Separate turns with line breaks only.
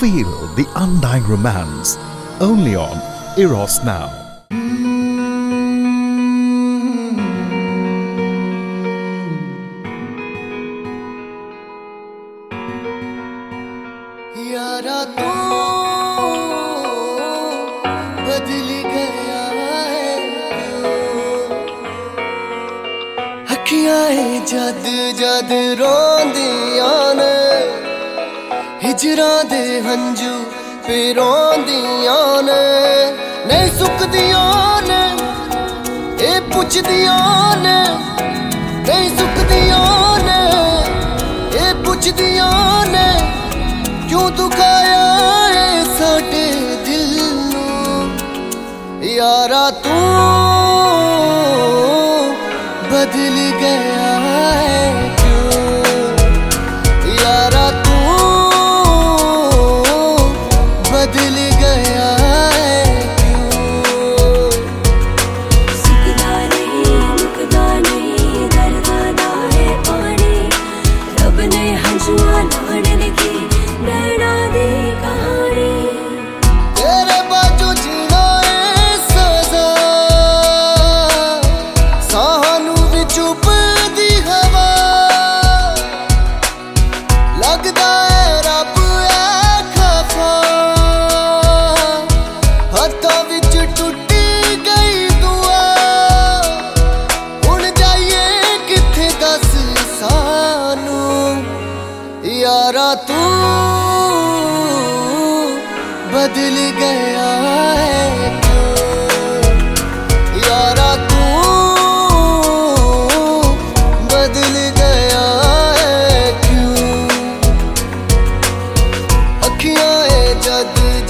Feel the undying romance only on Eros Now.
यारा तू बदल गया है, अखियां जद जद रोंदियां ने, हिजरां दे हंजू पिरोंदियां ने, नहीं सुकदियां ने ए पुछदियां ने, नहीं सुकदियां ने ए पुछदियां ने, क्यों दुखाया है साडे दिल नूं, यारा तू बदल गया है क्यों, यारा तू बदल गया है क्यों।
सुकदा नहीं मुकदा नहीं दरदा दा है पानी, रब ने हंजुआ नाल लिखी नैना दी कहानी।
तेरे बाजू जीना है सजा, सानू भी चुप दी हवा, लगदा है रब है खफा, हत्थां विच टुटी गई दुआ, हुण जाइए किथे दस सानू, यारा तू बदल गया है क्यों, यारा तू बदल गया है क्यों। अखियां जद